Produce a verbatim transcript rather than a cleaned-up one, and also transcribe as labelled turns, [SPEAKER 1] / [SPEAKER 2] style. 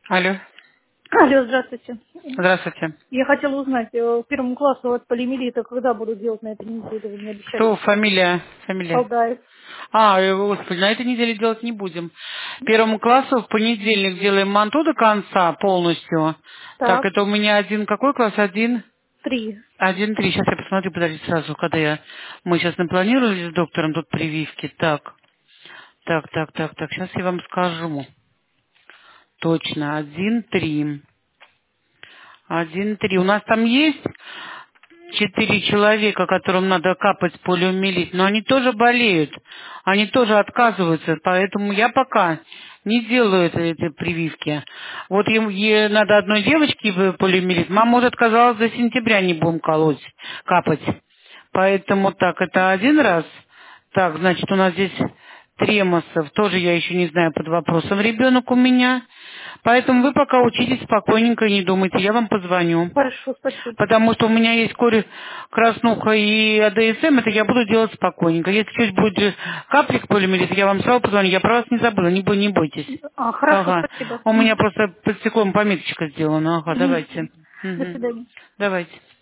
[SPEAKER 1] Алло.
[SPEAKER 2] Алло, здравствуйте.
[SPEAKER 1] Здравствуйте.
[SPEAKER 2] Я хотела узнать, э, первому классу от полиомиелита когда буду делать на этой неделе? Вы мне обещали
[SPEAKER 1] Кто
[SPEAKER 2] еще.
[SPEAKER 1] фамилия? Фамилия.
[SPEAKER 2] Алдаев.
[SPEAKER 1] А, э, господи, на этой неделе делать не будем. Первому классу в понедельник делаем манту до конца полностью. Так,
[SPEAKER 2] Так,
[SPEAKER 1] это у меня один, какой класс? Один?
[SPEAKER 2] три.
[SPEAKER 1] Один, три. Сейчас я посмотрю, подождите сразу, когда я... Мы сейчас напланировали с доктором тут прививки. Так, так, так, так, так. Сейчас я вам скажу. Точно, один, три. Один, три. У нас там есть четыре человека, которым надо капать полиомиелит, но они тоже болеют, они тоже отказываются, поэтому я пока не делаю это- эти прививки. Вот им е- надо одной девочке в полиомиелит, мама уже отказалась, до сентября не будем колоть, капать. Поэтому так, это один раз. Так, значит, у нас здесь Тремосов, тоже я еще не знаю, под вопросом ребенок у меня. Поэтому вы пока учитесь спокойненько, не думайте, я вам позвоню.
[SPEAKER 2] Хорошо, спасибо.
[SPEAKER 1] Потому что у меня есть корь краснуха и АДСМ, это я буду делать спокойненько. Если чуть будет каплик полиомиелита, я вам сразу позвоню. Я про вас не забыла, не, бо- не бойтесь.
[SPEAKER 2] А, хорошо,
[SPEAKER 1] Ага.
[SPEAKER 2] спасибо.
[SPEAKER 1] У меня
[SPEAKER 2] Мгм.
[SPEAKER 1] просто под стеклом пометочка сделана. Ага,
[SPEAKER 2] Мгм.
[SPEAKER 1] давайте.
[SPEAKER 2] До
[SPEAKER 1] Мгм.
[SPEAKER 2] свидания.
[SPEAKER 1] Давайте.